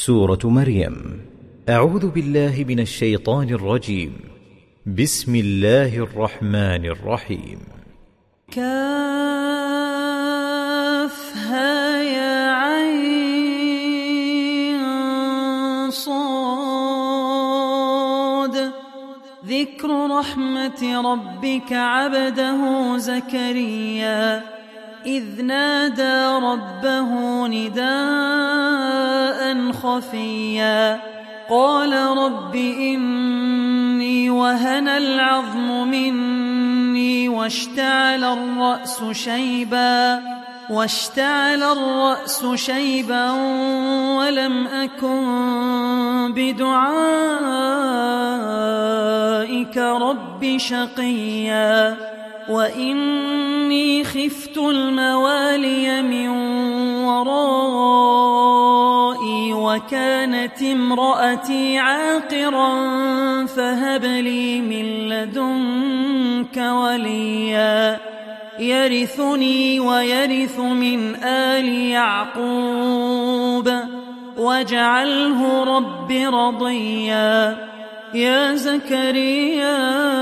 سورة مريم. أعوذ بالله من الشيطان الرجيم. بسم الله الرحمن الرحيم. كافها يا عين صاد. ذكر رحمة ربك عبده زكريا إذ نادى ربه نداء خفيا قال رب إني وهن العظم مني واشتعل الرأس شيبا ولم أكن بدعائك رب شقيا وإني خفت الموالي من ورائي وكانت امرأتي عاقرا فهب لي من لدنك وليا يرثني ويرث من آل يعقوب واجعله رب رضيا. يا زكريا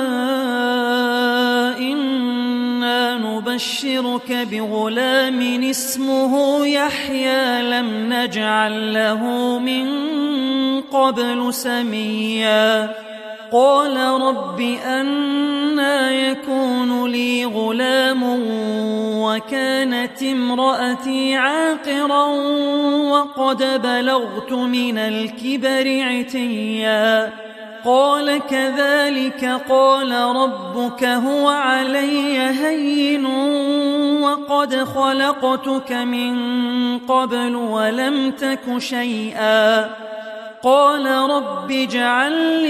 إنا نبشرك بغلام اسمه يحيى لم نجعل له من قبل سميا. قال رب أنى يكون لي غلام وكانت امرأتي عاقرا وقد بلغت من الكبر عتيا. قال كذلك قال ربك هو علي هين وقد خلقتك من قبل ولم تك شيئا. قال رب اجعل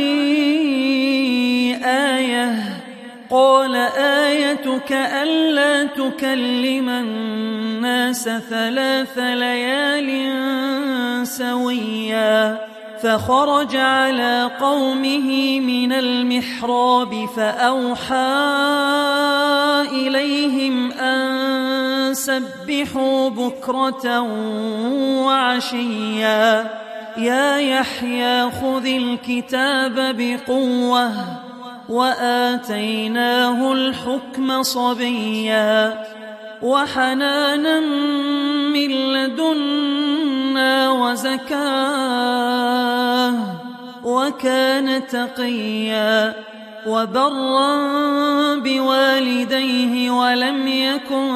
لي آية. قال آيتك ألا تكلم الناس 3 ليال سويا. فخرج على قومه من المحراب فأوحى إليهم أن سبحوا بكرة وعشيا. يا يحيى خذ الكتاب بقوة وآتيناه الحكم صبيا وحنانا من لدنا وزكاة وكان تقيا وبرا بوالديه ولم يكن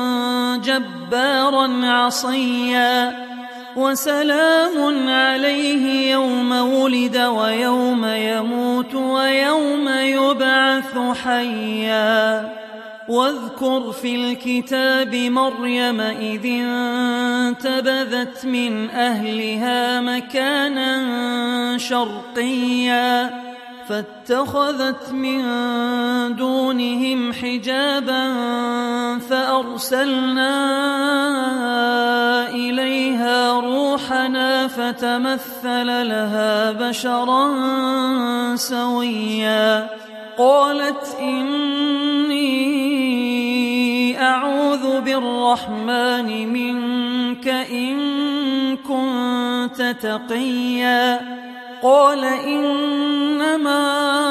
جبارا عصيا. وسلام عليه يوم ولد ويوم يموت ويوم يبعث حيا. واذكر في الكتاب مريم إذ انتبذت من أهلها مكانا شرقيا فاتخذت من دونهم حجابا فأرسلنا إليها روحنا فتمثل لها بشرا سويا. قالت إني أعوذ بالرحمن منك إن كنت تقيا. قال إنما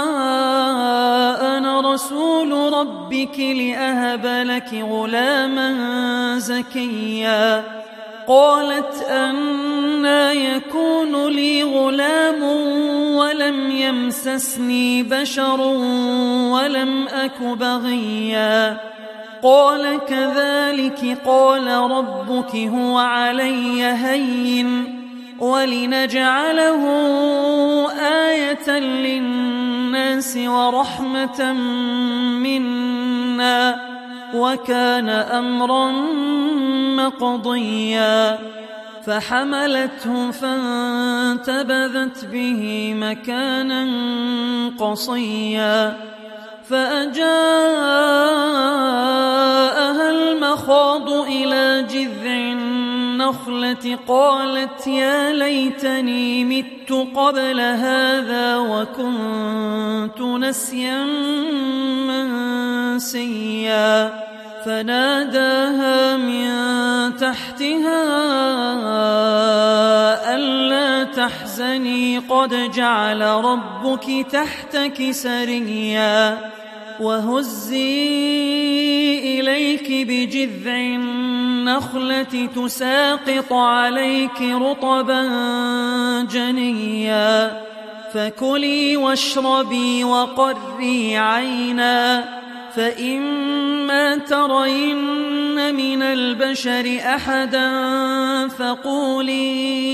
أنا رسول ربك لأهب لك غلاما زكيا. قالت أنى يكون لي غلام ولم يمسسني بشر ولم أك بغيا. قال كذلك قال ربك هو علي هين ولنجعله آية للناس ورحمة منا وكان أمرا مقضيا. فحملته فانتبذت به مكانا قصيا فأجاءها المخاض إلى جذع النخلة قالت يا ليتني مت قبل هذا وكنت نسيا منسيا. فناداها من تحتها ألا تحزني قد جعل ربك تحتك سريا وهزي إليك بجذع النخلة تساقط عليك رطبا جنيا فكلي واشربي وقري عينا فإما ترين من البشر أحدا فقولي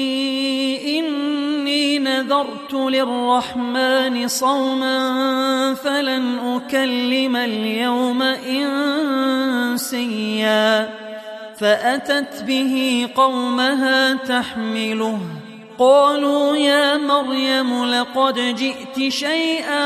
إني نذرت للرحمن صوما فلن أكلم اليوم إنسيا فأتت به قومها تحمله قالوا يا مريم لقد جئت شيئا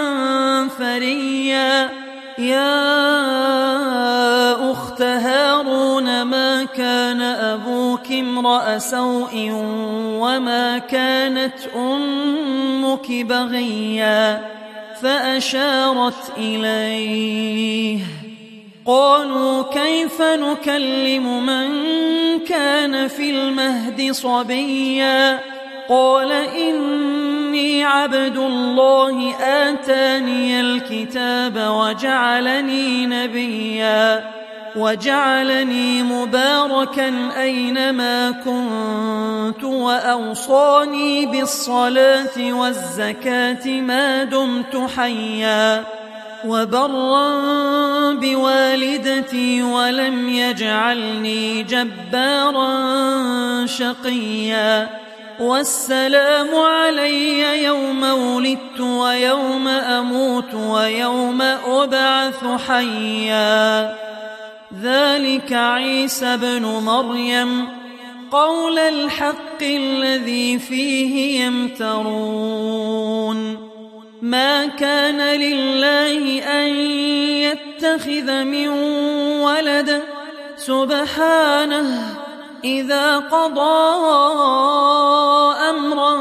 فريا يا أخت هارون ما كان أبوك امرأ سوء وما كانت أمك بغيا فأشارت إليه قالوا كيف نكلم من كان في المهد صبيا قال إني عبد الله آتاني الكتاب وجعلني نبيا وجعلني مباركا أينما كنت وأوصاني بالصلاة والزكاة ما دمت حيا وبرا بوالدتي ولم يجعلني جبارا شقيا والسلام علي يوم ولدت ويوم أموت ويوم أبعث حيا ذلك عيسى بن مريم قول الحق الذي فيه يمترون ما كان لله أن يتخذ من ولد سبحانه إذا قضى أمرا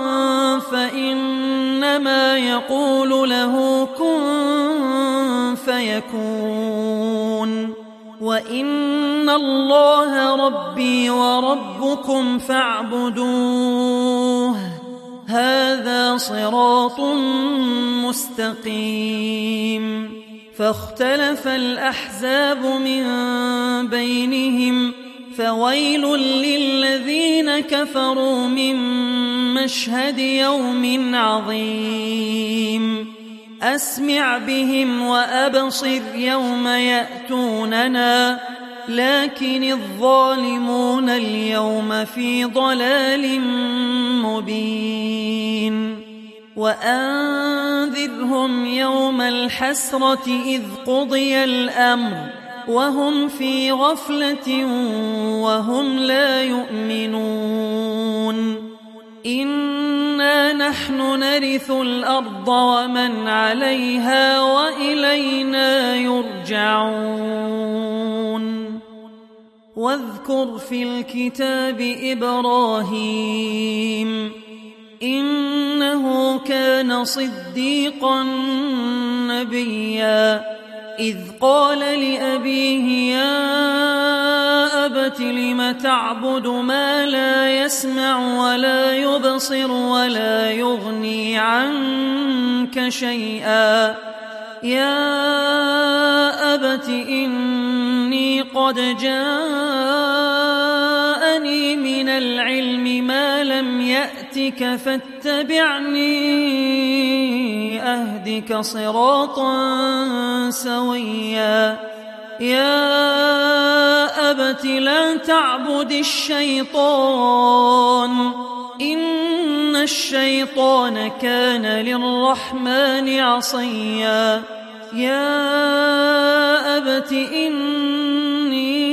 فإنما يقول له كن فيكون وإن الله ربي وربكم فاعبدوه هذا صراط مستقيم فاختلف الأحزاب من بينهم فويل للذين كفروا من مشهد يوم عظيم أسمع بهم وأبصر يوم يأتوننا لكن الظالمون اليوم في ضلال مبين وأنذرهم يوم الحسرة إذ قضي الأمر وهم في غفلة وهم لا يؤمنون إنا نحن نرث الأرض ومن عليها وإلينا يرجعون واذكر في الكتاب إبراهيم إنه كان صديقا نبيا إذ قال لأبيه يا أبت لم تعبد ما لا يسمع ولا يبصر ولا يغني عنك شيئا يا أبت إني قد جاءني من العلم ما لم يأتك فاتبعني أهدك صراطا سويا يا أبت لا تعبد الشيطان إن الشيطان كان للرحمن عصيا يا أبت إني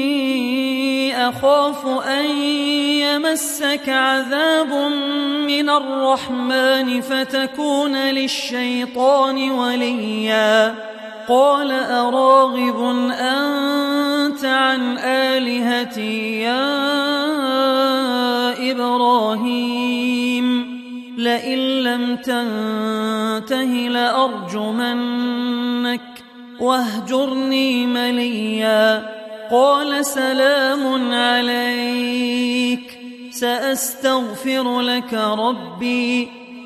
أخاف أن يمسك عذاب من الرحمن فتكون للشيطان وليا قال أراغب أنت عن آلهتي يا إبراهيم لئن لم تنته لأرجمنك واهجرني مليا. قال سلام عليك سأستغفر لك ربي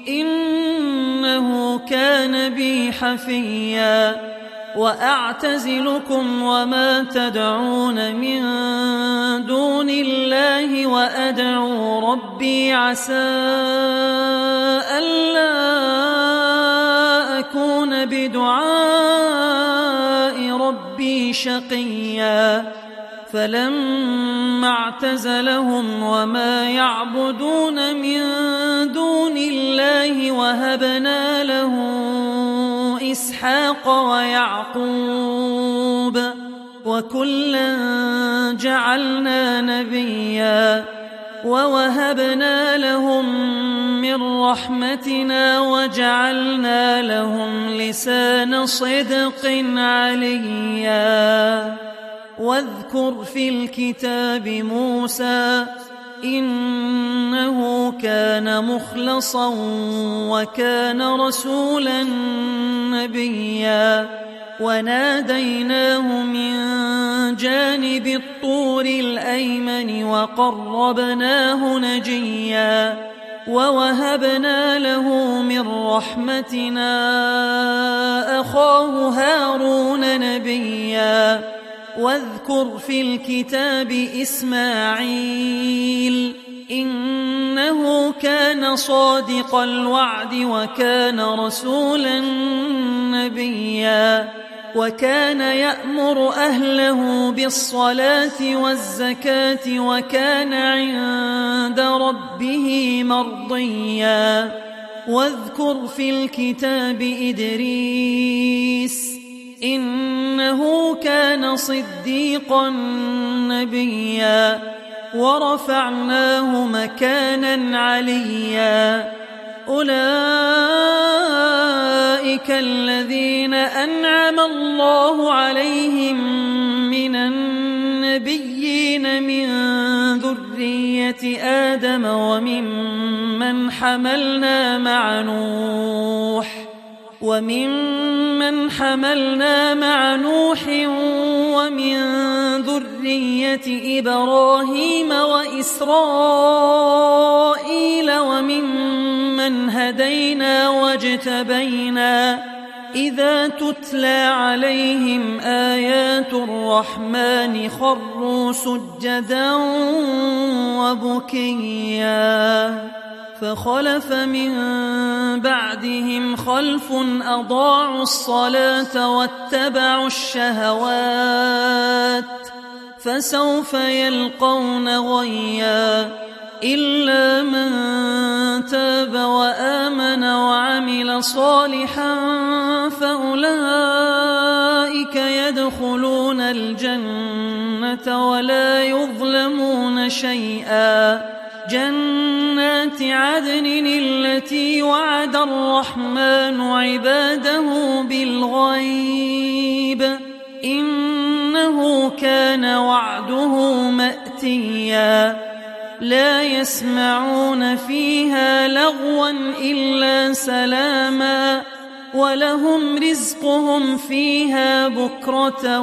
إنه كان بي حفيا. وأعتزلكم وما تدعون من دون الله وأدعو ربي عسى ألا أكون بدعاء ربي شقيا. فلما اعتزلهم وما يعبدون من دون الله وهبنا له إسحاق ويعقوب وكلا جعلنا نبيا. ووهبنا لهم من رحمتنا وجعلنا لهم لسان صدق عليا. واذكر في الكتاب موسى إنه كان مخلصا وكان رسولا نبيا. وناديناه من جانب الطور الأيمن وقربناه نجيا. ووهبنا له من رحمتنا أخاه هارون نبيا. واذكر في الكتاب إسماعيل إنه كان صادق الوعد وكان رسولا نبيا. وكان يأمر أهله بالصلاة والزكاة وكان عند ربه مرضيا. واذكر في الكتاب إدريس إنه كان صديقا نبيا. ورفعناه مكانا عليا. أولئك الذين أنعم الله عليهم من النبيين من ذرية آدم وممن حملنا مع نوح ومن ذرية إبراهيم وإسرائيل وممن هدينا واجتبينا. إذا تتلى عليهم آيات الرحمن خروا سجدا وبكيا. فخلف من بعدهم خلف أضاعوا الصلاة واتبعوا الشهوات فسوف يلقون غيا. إلا من تاب وآمن وعمل صالحا فأولئك يدخلون الجنة ولا يظلمون شيئا. جنات عدن التي وعد الرحمن عباده بالغيب إنه كان وعده مأتيا. لا يسمعون فيها لغوا إلا سلاما ولهم رزقهم فيها بكرة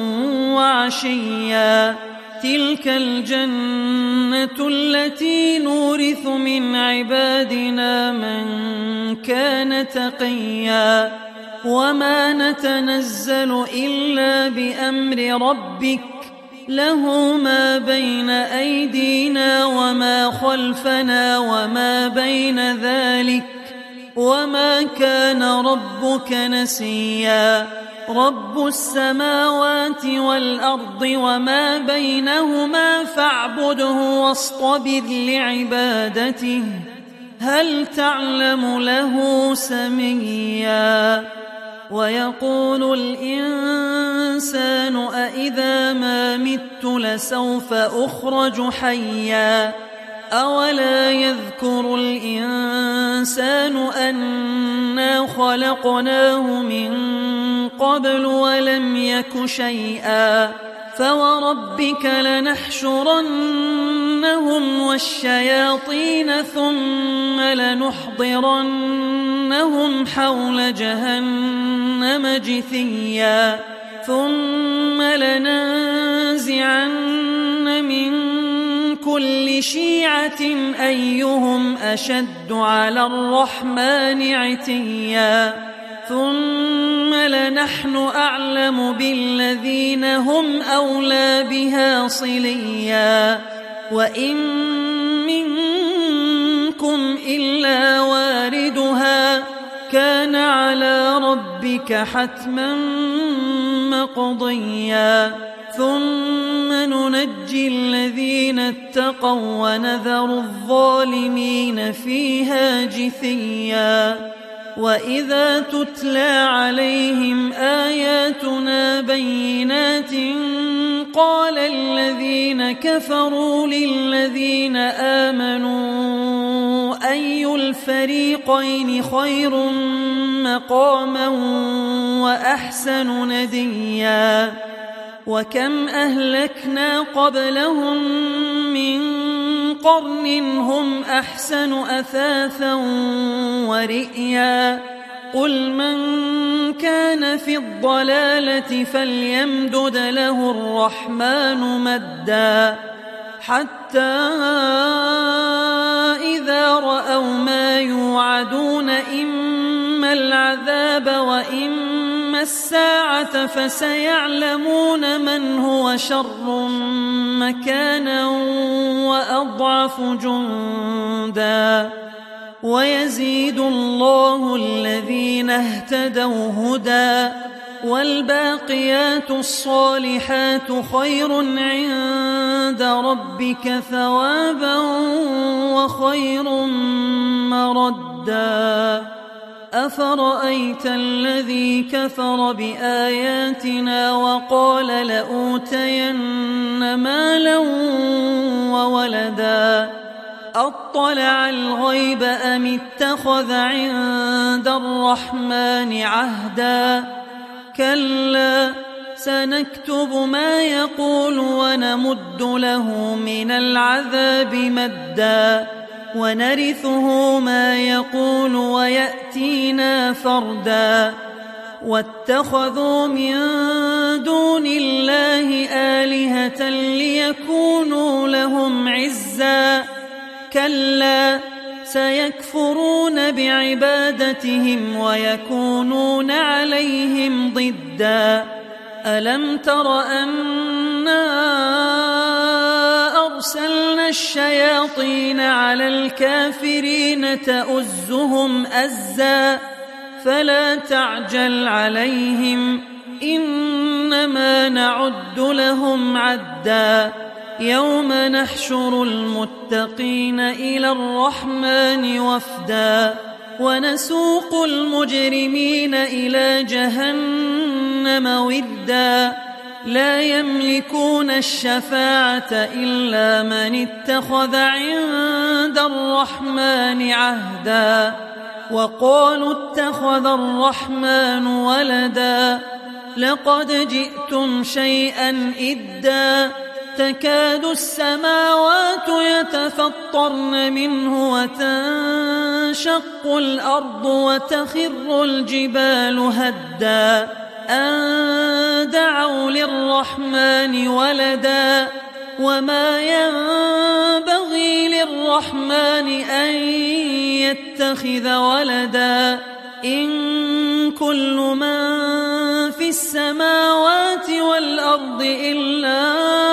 وعشيا. تلك الجنة التي نورث من عبادنا من كان تقيا. وما نتنزل إلا بأمر ربك له ما بين أيدينا وما خلفنا وما بين ذلك وما كان ربك نسيا. رب السماوات والأرض وما بينهما فاعبده واصطبر لعبادته هل تعلم له سميا. ويقول الإنسان أإذا ما مت لسوف أخرج حيا. أولا يذكر الإنسان أنا خلقناه من قبل ولم يك شيئا. فوربك لنحشرن والشياطين ثم لنحضرنهم حول جهنم جثيا ثم لننزعن من كل شيعة أيهم أشد على الرحمن عتيا ثم لنحن أعلم بالذين هم أولى بها صليا وإن منكم إلا واردها كان على ربك حتما مقضيا ثم ننجي الذين اتقوا ونذر الظالمين فيها جثيا وإذا تتلى عليهم آياتنا بينات قال الذين كفروا للذين آمنوا أي الفريقين خير مقاما وأحسن نديا وكم أهلكنا قبلهم من قرن هم أحسن أثاثا ورئيا قل من كان في الضلالة فليمدد له الرحمن مدا حتى إذا رأوا ما يوعدون إما العذاب وإما الساعة فسيعلمون من هو شر مكانا وأضعف جندا ويزيد الله الذين اهتدوا هدى والباقيات الصالحات خير عند ربك ثوابا وخير مردا أفرأيت الذي كفر بآياتنا وقال لأوتين مالا وولدا أطلع الغيب أم اتخذ عند الرحمن عهدا كلا سنكتب ما يقول ونمد له من العذاب مدا ونرثه ما يقول ويأتينا فردا واتخذوا من دون الله آلهة ليكونوا لهم عزا كلا سيكفرون بعبادتهم ويكونون عليهم ضدا ألم تر أنا أرسلنا الشياطين على الكافرين تؤزهم أزا فلا تعجل عليهم إنما نعد لهم عدا يوم نحشر المتقين إلى الرحمن وفدا ونسوق المجرمين إلى جهنم وردا لا يملكون الشفاعة إلا من اتخذ عند الرحمن عهدا وقالوا اتخذ الرحمن ولدا لقد جئتم شيئا إدا تكاد السماوات يتفطرن منه وتنشق الأرض وتخر الجبال هدا أن دعوا للرحمن ولدا وما ينبغي للرحمن أن يتخذ ولدا إن كل من في السماوات والأرض إلا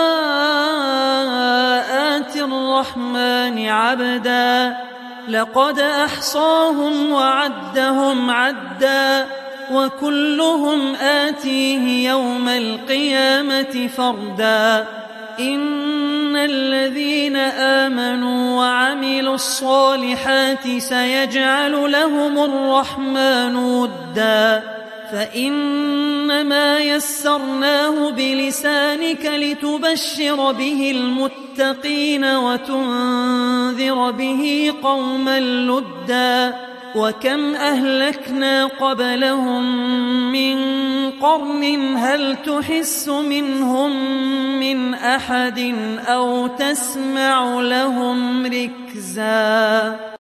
آتي الرحمن عبدا لقد أحصاهم وعدهم عدا وكلهم آتيه يوم القيامة فردا إن الذين آمنوا وعملوا الصالحات سيجعل لهم الرحمن ودا فإنما يسرناه بلسانك لتبشر به المتقين وتنذر به قوما لدا وكم أهلكنا قبلهم من قرن هل تحس منهم من أحد أو تسمع لهم ركزا